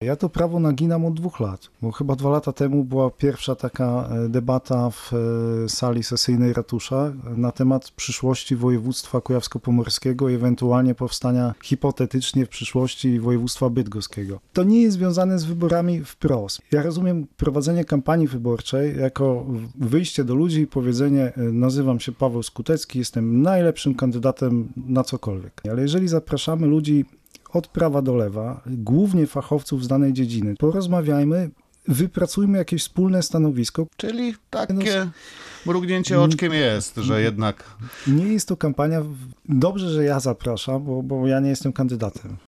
Ja to prawo naginam od 2 lat, bo chyba 2 lata temu była pierwsza taka debata w sali sesyjnej ratusza na temat przyszłości województwa kujawsko-pomorskiego i ewentualnie powstania hipotetycznie w przyszłości województwa bydgoskiego. To nie jest związane z wyborami wprost. Ja rozumiem prowadzenie kampanii wyborczej jako wyjście do ludzi i powiedzenie: nazywam się Paweł Skutecki, jestem najlepszym kandydatem na cokolwiek. Ale jeżeli zapraszamy ludzi od prawa do lewa, głównie fachowców z danej dziedziny, porozmawiajmy, wypracujmy jakieś wspólne stanowisko. Czyli takie mrugnięcie oczkiem jest, że jednak... Nie jest to kampania... Dobrze, że ja zapraszam, bo ja nie jestem kandydatem.